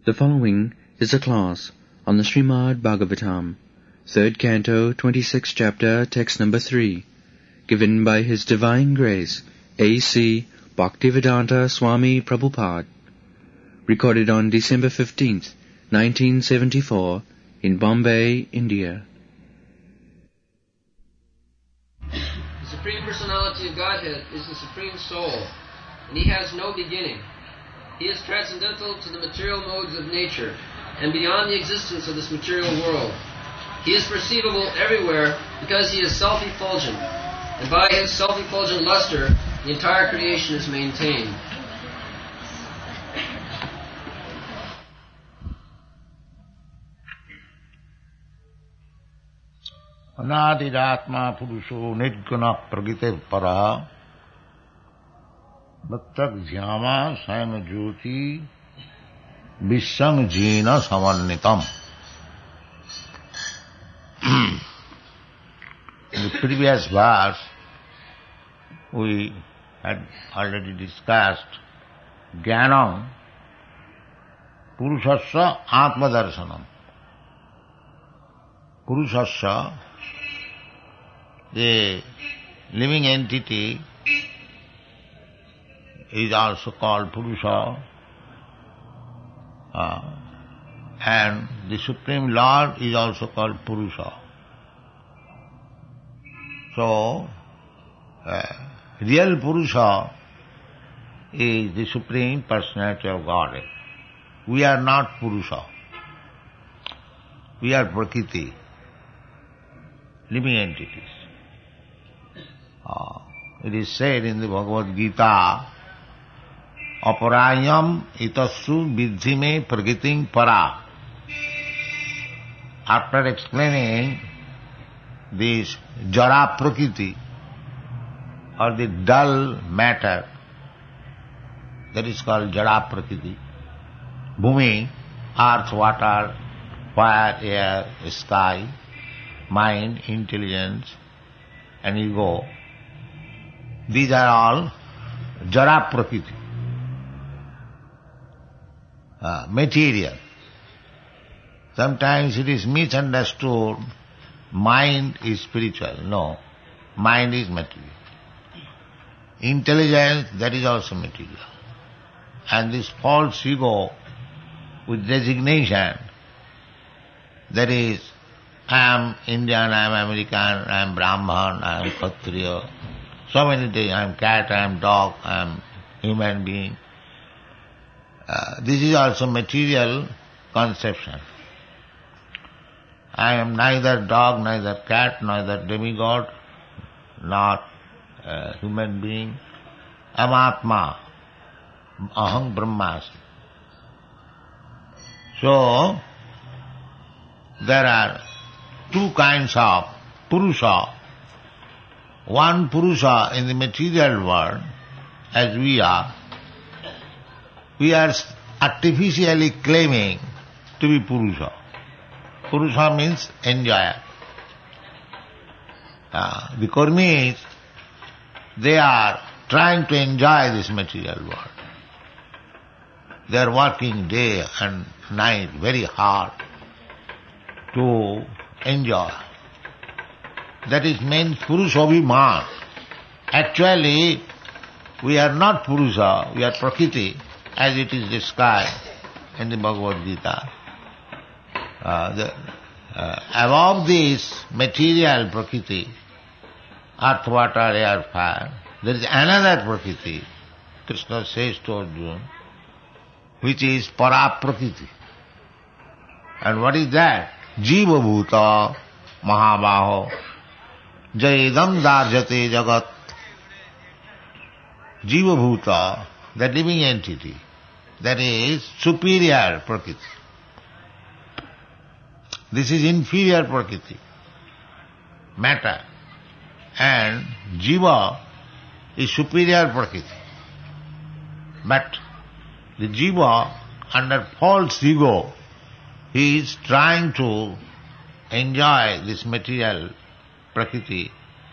The following is a class on the Srimad Bhagavatam, 3rd Canto, 26th Chapter, Text number 3, given by His Divine Grace, A.C. Bhaktivedanta Swami Prabhupada, recorded on December 15th, 1974, in Bombay, India. The Supreme Personality of Godhead is the Supreme Soul, and He has no beginning. He is transcendental to the material modes of nature and beyond the existence of this material world. He is perceivable everywhere because He is self-effulgent, and by His self-effulgent luster, the entire creation is maintained. Anadiratma Purusho Nirguna Pragite Para Bhattag Dhyama Sayana Jyoti Vishang Jina Samannitam. In the previous verse, we had already discussed Jnanam Purushasya Atmadarshanam. Purushasya, the living entity, is also called Purusha, and the Supreme Lord is also called Purusha. So, real Purusha is the Supreme Personality of Godhead. We are not Purusha. We are Prakriti, living entities. It is said in the Bhagavad Gita, Aparayam itasu vidhime pragiting para. After explaining this jara prakriti, or the dull matter, that is called jara prakriti, bhumi, earth, water, fire, air, sky, mind, intelligence, and ego, these are all jara prakriti. Material. Sometimes it is misunderstood, mind is spiritual. No, mind is material. Intelligence, that is also material. And this false ego with designation, that is, I am Indian, I am American, I am Brahman, I am Kshatriya, so many things, I am cat, I am dog, I am human being. This is also material conception. I am neither dog, neither cat, neither demigod, not a human being. I am Atma, Aham Brahmasmi. So, there are two kinds of Purusha. One Purusha in the material world, as we are artificially claiming to be Purusha. Purusha means enjoyer. The Karmis, they are trying to enjoy this material world. They are working day and night very hard to enjoy. That is means Purushabhiman. Actually, we are not Purusha, we are Prakriti, as it is described in the Bhagavad Gita. Above this material Prakriti, earth, water, air, fire, there is another Prakriti, Krishna says to Arjuna, which is Para-Prakriti. And what is that? Jiva Bhuta Mahabaho Jayedam Darjate Jagat. Jiva Bhuta, the living entity, that is superior Prakriti. This is inferior Prakriti, matter. And Jiva is superior Prakriti. But the Jiva, under false ego, he is trying to enjoy this material Prakriti,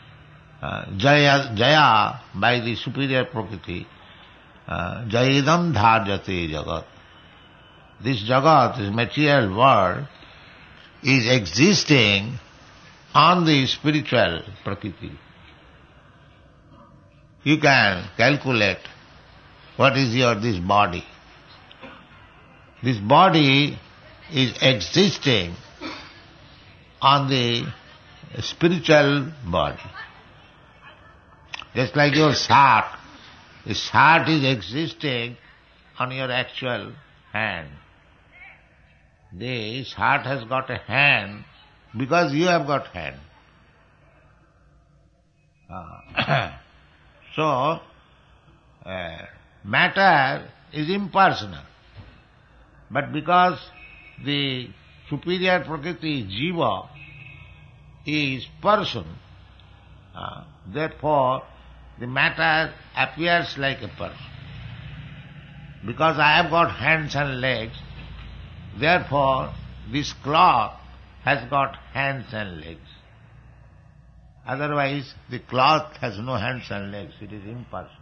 Jaya by the superior Prakriti, Jayedam Dharjate Jagat. this Jagat, this material world, is existing on the spiritual Prakriti. You can calculate what is this body. This body is existing on the spiritual body. Just like your heart. This heart is existing on your actual hand. This heart has got a hand because you have got hand. So, matter is impersonal. But because the superior Prakriti, Jiva, is person, therefore the matter appears like a person. Because I have got hands and legs, therefore this cloth has got hands and legs. Otherwise the cloth has no hands and legs, it is impersonal.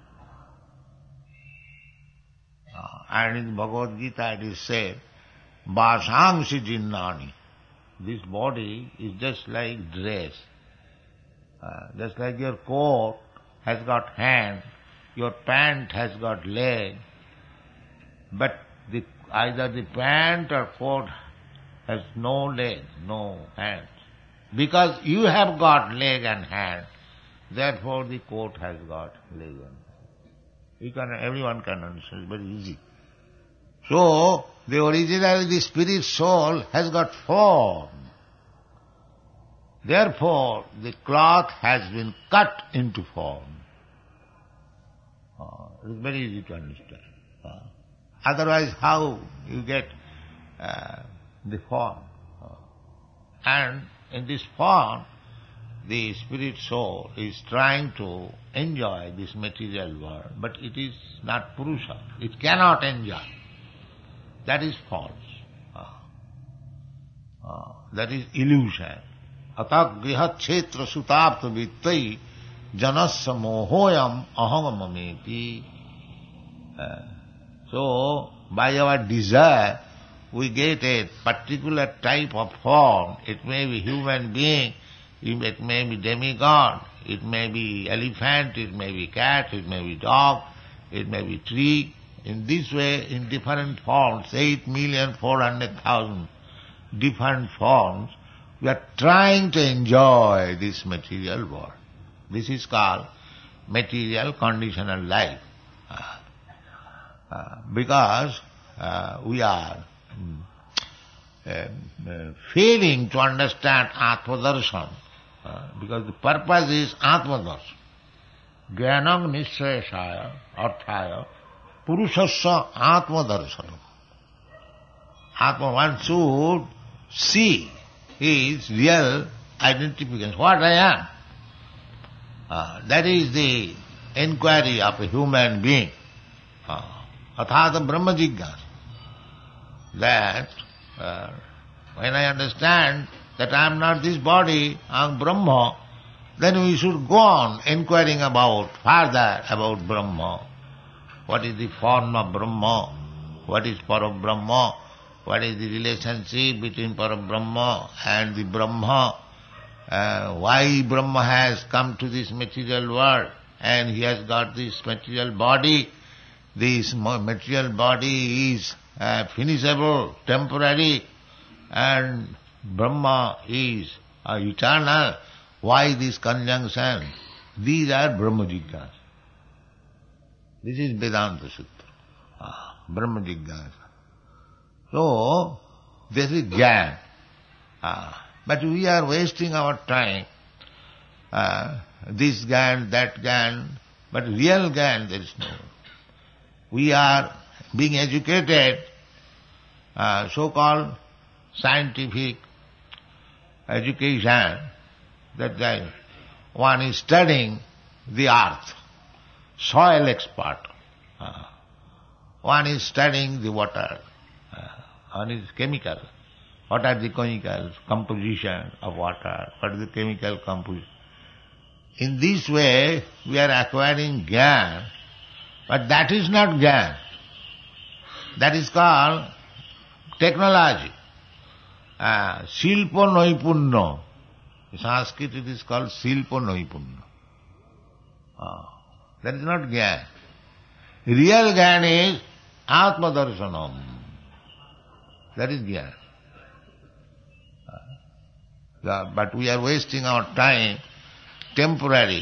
And in Bhagavad Gita it is said, Vasangsi jinnani. This body is just like dress. Just like your coat has got hand, your pant has got leg, but either the pant or coat has no leg, no hands. Because you have got leg and hand, therefore the coat has got leg and hand. Everyone can understand, it's very easy. So, the spirit soul has got form. Therefore, the cloth has been cut into form. It is very easy to understand. Otherwise, how you get the form? And in this form, the spirit soul is trying to enjoy this material world, but it is not Purusha. It cannot enjoy. That is false. That is illusion. Atak grihat kshetra sutapta vittai janasya mohoyam ahamamameti. So, by our desire, we get a particular type of form. It may be human being, it may be demigod, it may be elephant, it may be cat, it may be dog, it may be tree. In this way, in different forms, 8,400,000 different forms, we are trying to enjoy this material world. This is called material conditional life. Because we are failing to understand Atmadarshan, because the purpose is Atmadarshan. Jnanam nishayasaya arthaya purushasya Atmadarshanam. Atma, one should see his real identification, what I am. That is the inquiry of a human being. Athata Brahma Jigyasa. That when I understand that I am not this body, I am Brahma, then we should go on inquiring further about Brahma. What is the form of Brahma? What is Parabrahma? What is the relationship between Parabrahma and the Brahma? Why Brahma has come to this material world and he has got this material body? This material body is finishable, temporary, and Brahma is eternal. Why this conjunction? These are Brahma Jigyasa. This is Vedanta Sutra. Brahma Jigyasa. So, this is Jnana. But we are wasting our time. This Jnana, that Jnana, but real Jnana there is no. We are being educated, so-called scientific education, that one is studying the earth, soil expert. One is studying the water, one is chemical. What are the chemical composition of water? What is the chemical composition? In this way, we are acquiring Jnana, but that is not Jnana. That is called technology. Silpo Noipunno. In Sanskrit it is called Silpo Noipunno. That is not Gyan. Real Gyan is Atma Darshanam. That is Gyan. But we are wasting our time, temporary,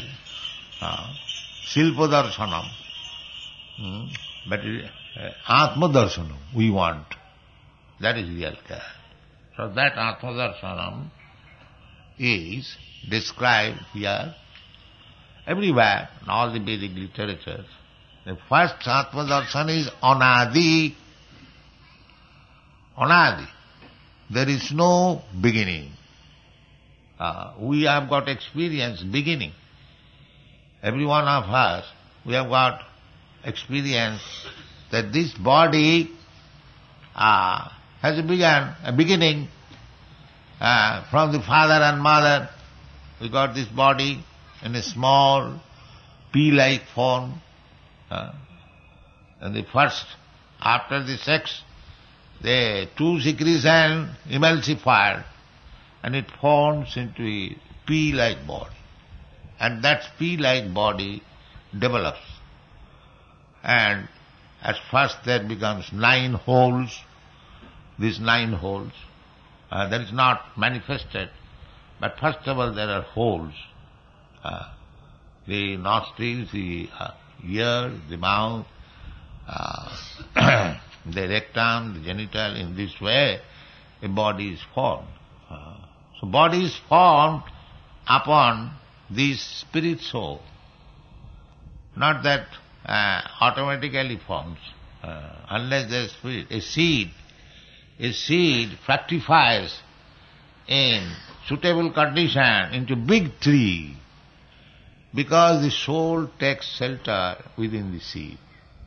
Silpa Darshanam. But Atma Darshanam we want. That is real Gyan. So that Atma Darshanam is described here everywhere in all the Vedic literatures. The first Atma Darshan is Anadi. Anadi. There is no beginning. We have got experience beginning. Every one of us, we have got experience that this body has a beginning. From the father and mother, we got this body in a small pea-like form. And the first, after the sex, the two secretions emulsified and it forms into a pea-like body. And that pea-like body develops. And at first there becomes 9 holes. These 9 holes, that is not manifested, but first of all there are holes. The nostrils, the ears, the mouth, the rectum, the genital, in this way a body is formed. So body is formed upon this spirit soul. Not that automatically forms, unless there is spirit. A seed fructifies in suitable condition into big tree because the soul takes shelter within the seed.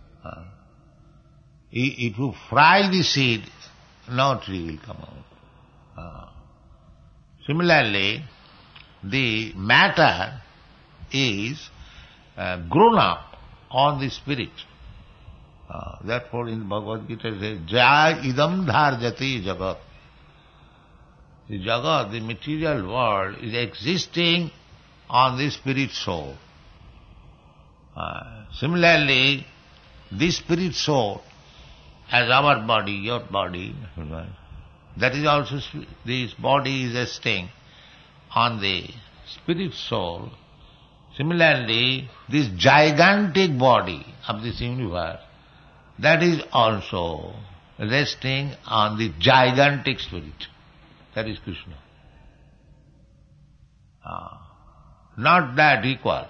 If you fry the seed, no tree will come out. Similarly, the matter is grown up on the spirit. Therefore in Bhagavad Gita it says, Jaya idam dharjati jagat. The jagat, the material world, is existing on the spirit soul. Similarly, this spirit soul, as our body, your body, that is also, this body is resting on the spirit soul. Similarly, this gigantic body of this universe, that is also resting on the gigantic spirit. That is Krishna. Not that equal.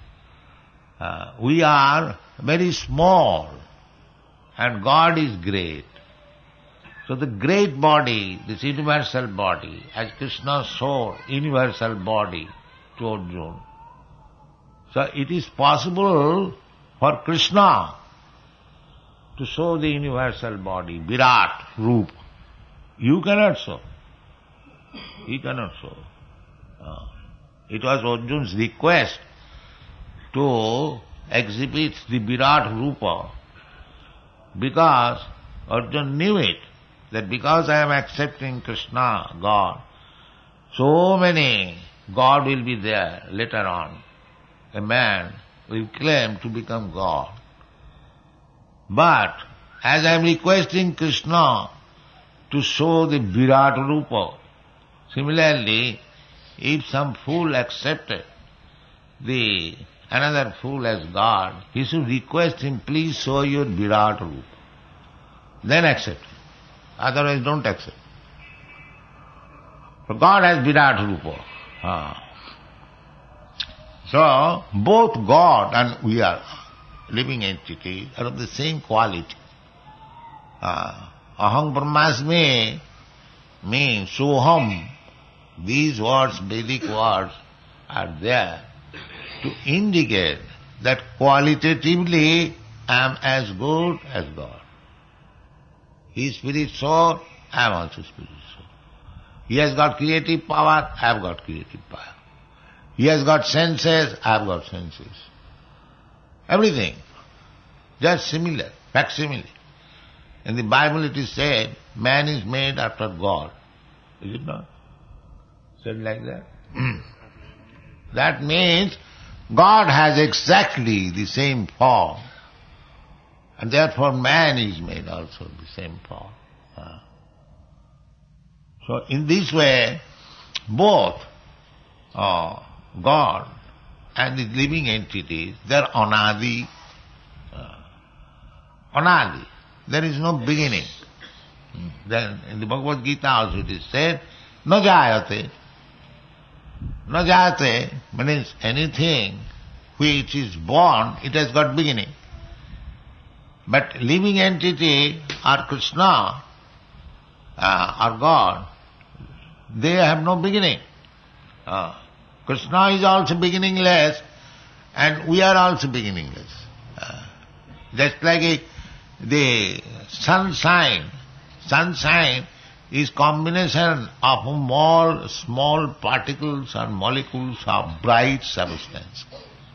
We are very small and God is great. So the great body, this universal body, as Krishna showed universal body to Arjuna. So it is possible for Krishna to show the universal body, Virat, Roop. You cannot show. He cannot show. It was Arjuna's request to exhibit the Virat Rupa because Arjuna knew it, that because I am accepting Krishna, God, so many God will be there later on. A man will claim to become God. But as I am requesting Krishna to show the Virat Rupa, similarly, if some fool accepted another fool as God, he should request him, please show your Virat Rupa. Then accept. Otherwise don't accept. So God has Virat Rupa. So both God and we are living entities are of the same quality. Aham Brahmasmi means Soham. These words, Vedic words, are there to indicate that qualitatively I am as good as God. He is spirit soul, I am also spirit soul. He has got creative power, I have got creative power. He has got senses, I have got senses. Everything. Just similar, facsimile. In the Bible it is said, man is made after God. Is it not? Said like that? That means God has exactly the same form. And therefore man is made also the same form. So in this way, both God and the living entities, they are anadi. Anadi. There is no beginning. Then in the Bhagavad Gita also it is said, na jayate. Na jayate means anything which is born, it has got beginning. But living entity or Krishna or God, they have no beginning. Krishna is also beginningless and we are also beginningless. Just like the sunshine. Sunshine is combination of small particles and molecules of bright substance.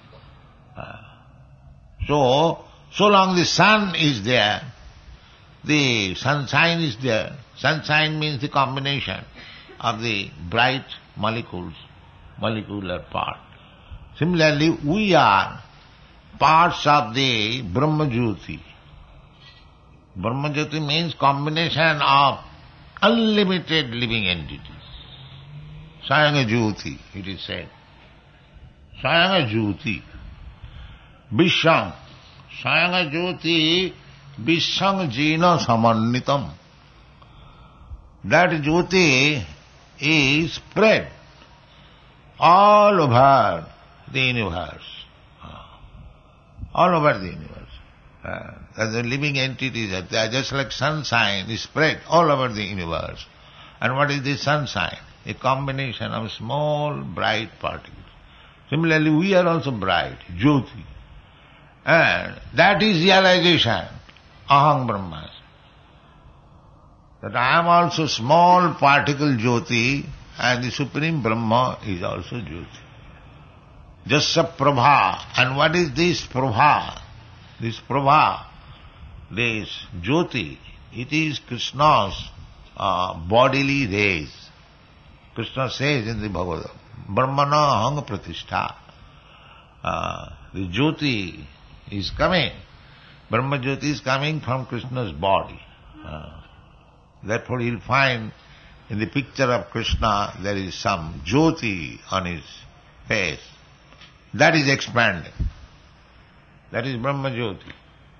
So long the sun is there, the sunshine is there. Sunshine means the combination of the bright molecules, molecular part. Similarly, we are parts of the Brahma-Jyoti. Brahma-Jyoti means combination of unlimited living entities. Sayanga-Jyoti, it is said. Sayanga-Jyoti. Vishang. Sayanga-Jyoti Vishang Jina Samannitam. That Jyoti is spread all over the universe. All over the universe. As the living entities, they are just like sunshine is spread all over the universe. And what is the sunshine? A combination of small, bright particles. Similarly, we are also bright, Jyoti. And that is realization, Aham Brahmasmi. That I am also small particle Jyoti and the Supreme Brahma is also Jyoti. Jasya Prabha. And what is this Prabha? This Prabha, this Jyoti, it is Krishna's bodily rays. Krishna says in the Bhagavad, Brahmana Hang Pratishtha. The Jyoti is coming. Brahma Jyoti is coming from Krishna's body. Therefore you'll find in the picture of Krishna there is some Jyoti on his face. That is expanding. That is Brahma Jyoti.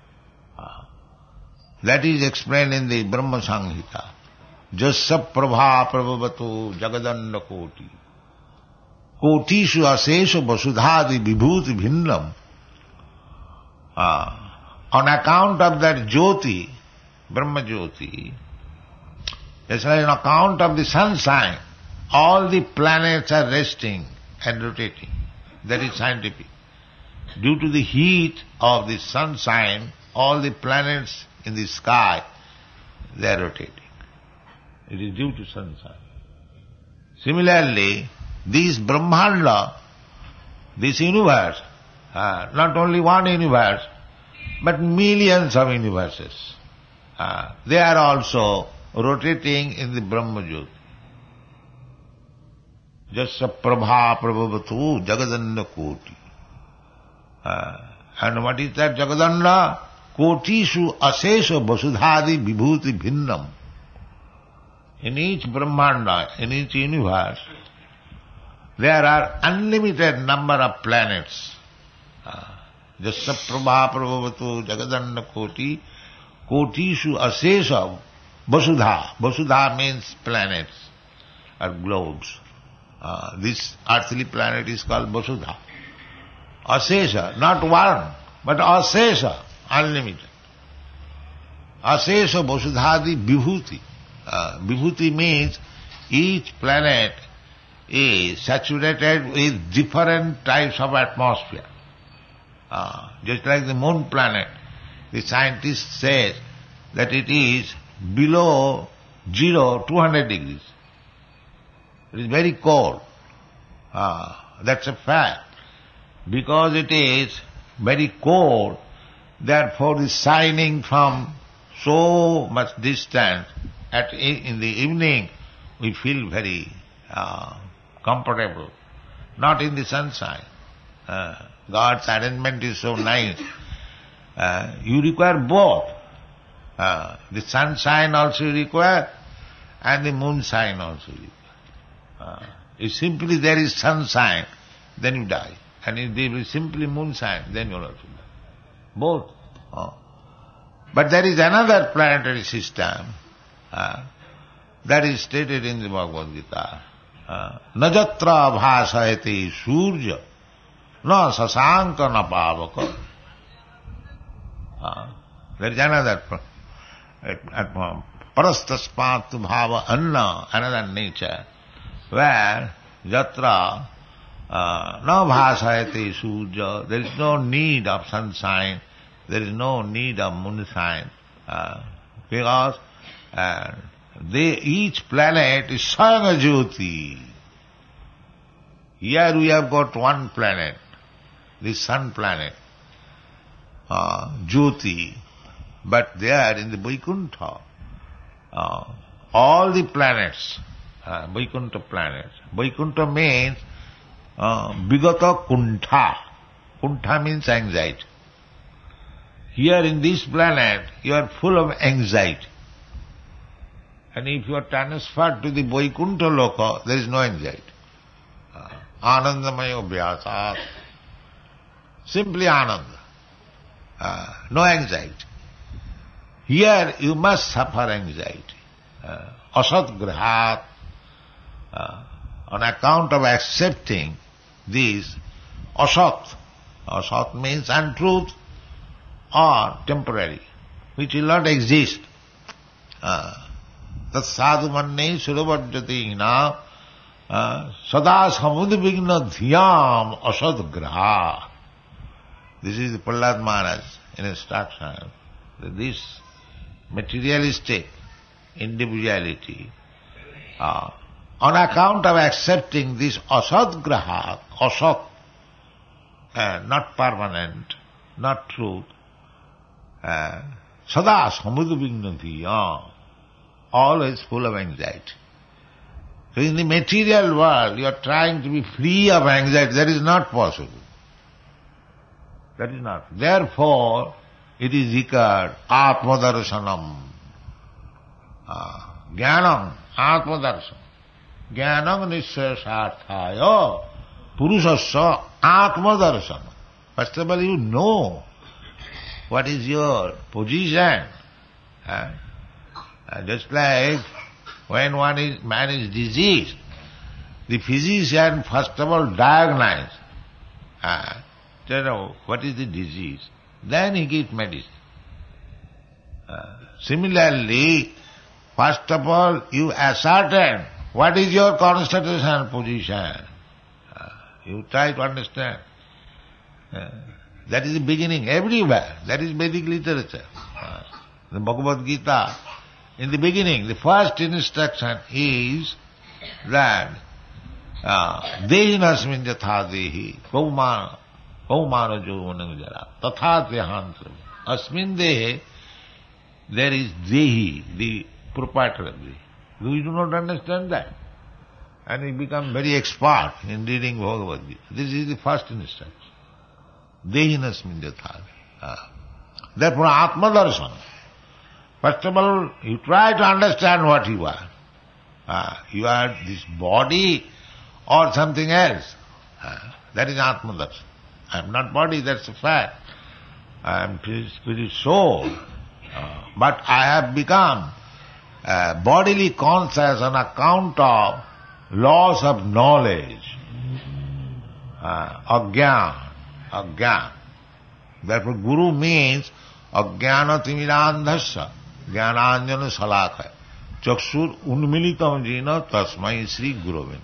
That is explained in the Brahma Samhita. Jasya Prabha Prabhavatu Jagadanda Koti. Kotishu Asesha Vasudhadi Vibhuti Bhinnam. On account of that Jyoti, Brahma Jyoti, that's why on account of the sunshine, all the planets are resting and rotating. That is scientific. Due to the heat of the sunshine, all the planets in the sky, they are rotating. It is due to sunshine. Similarly, this Brahmanda, this universe, not only one universe, but millions of universes, they are also rotating in the Brahma Jyoti. Jasya Prabha Prabhavatu Jagadanda Koti. And what is that Jagadanda? Kotishu Asesha Vasudhadi Vibhuti Bhinnam. In each Brahmanda, in each universe, there are unlimited number of planets. Jasya Prabha Prabhavatu Jagadanda Koti. Kotishu Asesha Vasudha. Vasudha means planets or globes. This earthly planet is called Vasudha. Asesha, not one, but Asesha, unlimited. Asesha Vasudhadi Vibhuti. Vibhuti means each planet is saturated with different types of atmosphere. Just like the moon planet, the scientist says that it is below 200 degrees. It is very cold. That's a fact. Because it is very cold, therefore the shining from so much distant. In the evening we feel very comfortable, not in the sunshine. God's arrangement is so nice. You require both. The sunshine also you require and the moonshine also you require. If simply there is sunshine, then you die. And if there is simply moonshine, then you will also die. Both. But there is another planetary system that is stated in the Bhagavad Gita. Najatra bhasayate surya na sasanka na pavaka. There is another parastaspat bhava anna, another nature, where yatra na bhasayate surya, there is no need of sunshine, there is no need of moonshine, because each planet is Swayam Jyoti. Here we have got one planet, the sun planet, Jyoti, but there in the Vaikuntha, all the planets, Vaikuntha planets. Vaikuntha means Vigata Kuntha. Kuntha means anxiety. Here in this planet, you are full of anxiety. And if you are transferred to the Vaikuntha Loka, there is no anxiety. Anandamaya Vyasat. Simply Ananda. No anxiety. Here you must suffer anxiety. Asat Grahat. On account of accepting this asat. Asat means untruth or temporary, which will not exist. Tat sadhu manne suravajjati na sada samudvigna dhyam asad graha. This is the Prahlad Maharaj instruction. This materialistic individuality, on account of accepting this asad graha, asat, not permanent, not truth, sada samudvigna dhyam, always full of anxiety. So in the material world, you are trying to be free of anxiety. That is not possible. That is not. Therefore, it is declared Atmadarshanam. Jnanam, Atmadarshanam. Jnanam nishesarthaya purusasya Atmadarsanam. First of all, you know what is your position. Just like when man is diseased, the physician first of all diagnoses, what is the disease. Then he gives medicine. Similarly, first of all you ascertain what is your constitutional position. You try to understand. That is the beginning everywhere. That is Vedic literature. The Bhagavad Gita, in the beginning, the first instruction is that Dehinasmin yatha dehi kaumana jovanam jara tatha dehantra. Asmin dehe, there is dehi, the proprietor of dehi. We do not understand that. And we become very expert in reading Bhagavad Gita. This is the first instruction. Dehinasmin yatha. Therefore, Atmadarsana. First of all, you try to understand what you are. You are this body or something else. That is Atmadarsana. I am not body, that's a fact. I am spirit soul. But I have become bodily conscious on account of loss of knowledge. Agyan. Therefore, Guru means Agyana Timirandhasya. Jnananjana salakaya. Chakshur unmilitam jina tasmai Sri Guruvinda.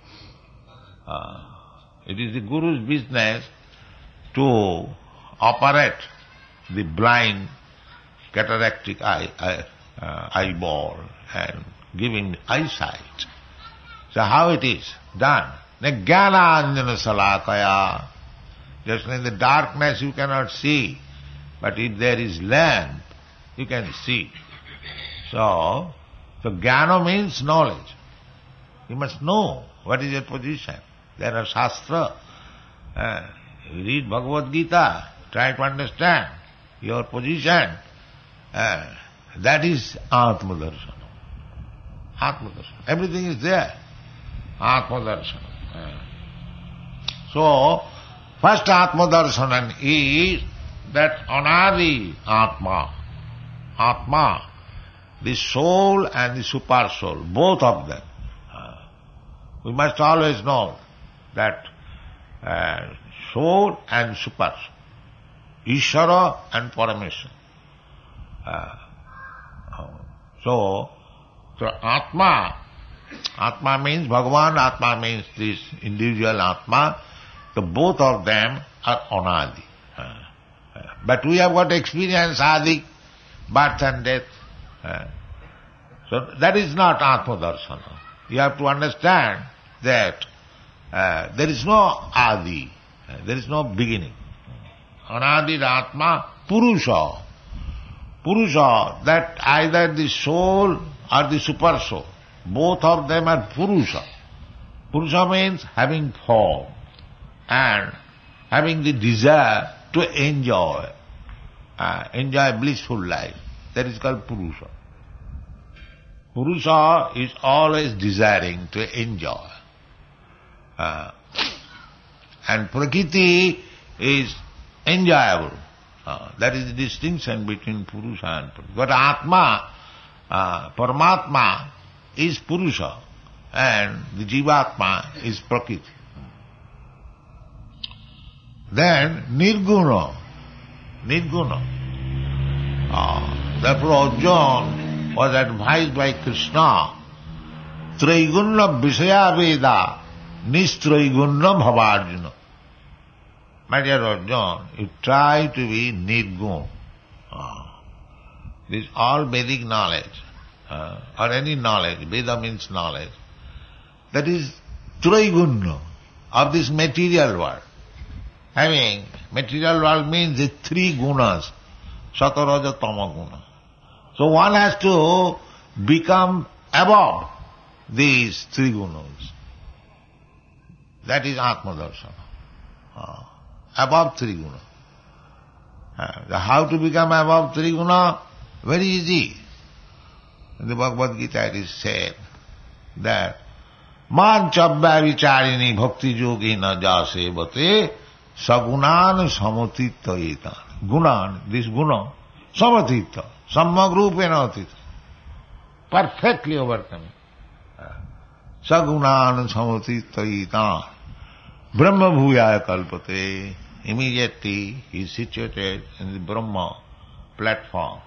It is the Guru's business to operate the blind cataractic eyeball and give him eyesight. So how it is done? Jnananjana salakaya. Just in the darkness you cannot see, but if there is lamp, You can see. So jnana means knowledge. You must know what is your position. There are shastra. You read Bhagavad Gita, try to understand your position. That is Atma-darsana. Atma-darsana. Everything is there. Atma-darsana. So, first Atma-darsana is that Anadi Atma. Atma, the soul and the super soul, both of them. We must always know that soul and super soul, Ishvara and Parameshwara. So Atma means Bhagavan, Atma means this individual Atma. So both of them are Anadi. But we have got experience Adi, birth and death. So that is not Atma-darsana. You have to understand that there is no Adi, there is no beginning. Anadi Atma Purusha. Purusha, that either the soul or the super soul, both of them are Purusha. Purusha means having form and having the desire to enjoy blissful life. That is called Purusha. Purusha is always desiring to enjoy. And Prakriti is enjoyable. That is the distinction between Purusha and Prakriti. But Atma, Paramatma is Purusha and the Jivatma is Prakriti. Then Nirguna. Therefore Arjuna was advised by Krishna, Traiguna Visaya Veda, Nistraiguna Bhavarjuna. My dear Arjuna, you try to be Nirguna. This all Vedic knowledge, or any knowledge, Veda means knowledge, that is Traiguna, of this material world. Having material world means the three gunas, Sattva, Raja, Tama guna. So one has to become above these three gunas. That is Atma-darsana. Above three guna. How to become above three guna? Very easy. In the Bhagavad Gita it is said that Man chabba vicharini bhakti yogina jasevate sagunan samatitayeta. Gunan, this guna, samatita, sammagrupena atita. Perfectly overcoming. Sagunan samatitayeta. Brahma bhuyaya kalpate. Immediately he is situated in the Brahma platform.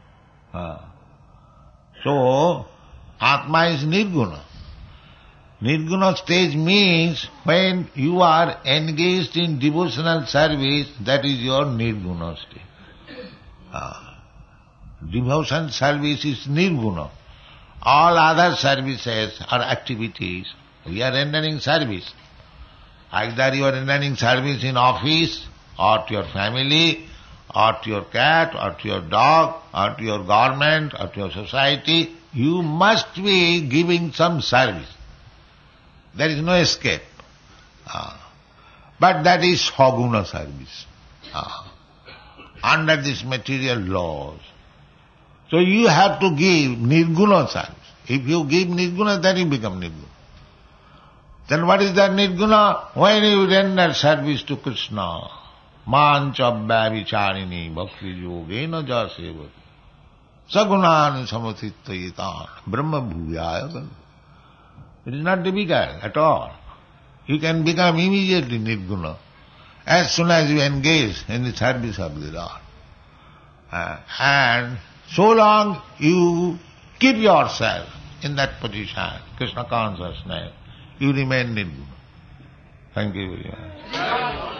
So, Atma is Nirguna. Nirguna stage means when you are engaged in devotional service, that is your Nirguna stage. Devotion service is Nirguna. All other services or activities, we are rendering service. Either you are rendering service in office, or to your family, or to your cat, or to your dog, or to your government, or to your society, you must be giving some service. There is no escape. But that is Saguna service. Under these material laws. So you have to give Nirguna service. If you give Nirguna, then you become Nirguna. Then what is that Nirguna? When you render service to Krishna, Man chabba vicharini bhakti yogena jasevati sagunan samatitayita brahma bhuyaya. It is not difficult at all. You can become immediately Nirguna as soon as you engage in the service of the Lord. And so long you keep yourself in that position, Krishna consciousness, you remain Nirguna. Thank you very much.